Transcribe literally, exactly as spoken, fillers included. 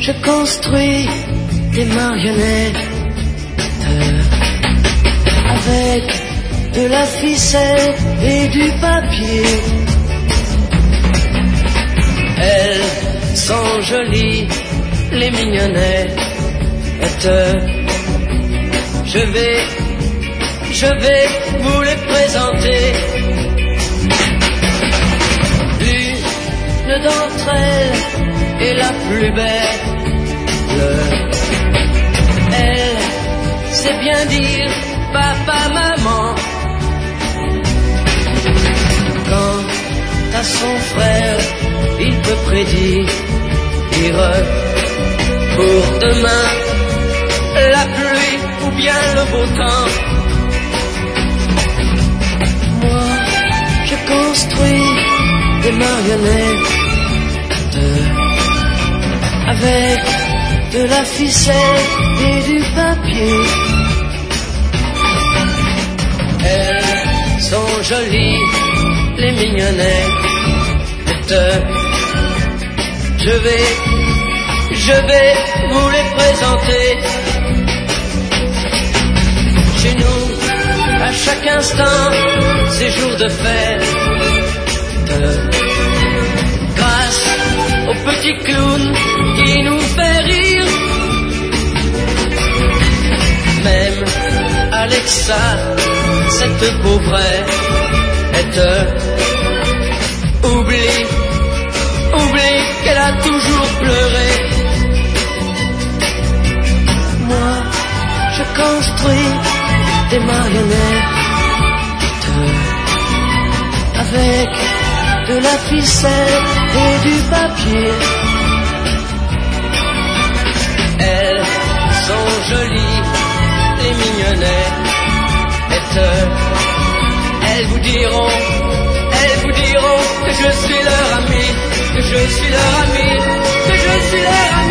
je construis des marionnettes avec de la ficelle et du papier. Elles sont jolies, les mignonnettes. Je vais, je vais vous les présenter. L'une d'entre elles est la plus belle. Elle sait bien dire papa, maman. Quant à son frère, il peut prédire pour demain la pluie ou bien le beau temps. Moi, je construis des marionnettes avec de la ficelle et du papier. Elles sont jolies, les mignonnettes. Je vais, je vais vous les présenter. Chez nous, à chaque instant, c'est jour de fête. Grâce au petit clown qui nous fait rire. Même Alexa, cette pauvrette, oublie, oublie qu'elle a toujours pleuré. Moi, je construis des marionnettes avec de la ficelle et du papier. Elles sont jolies, les mignonnettes. Elles vous diront, elles vous diront que je suis leur ami, que je suis leur ami, que je suis leur ami.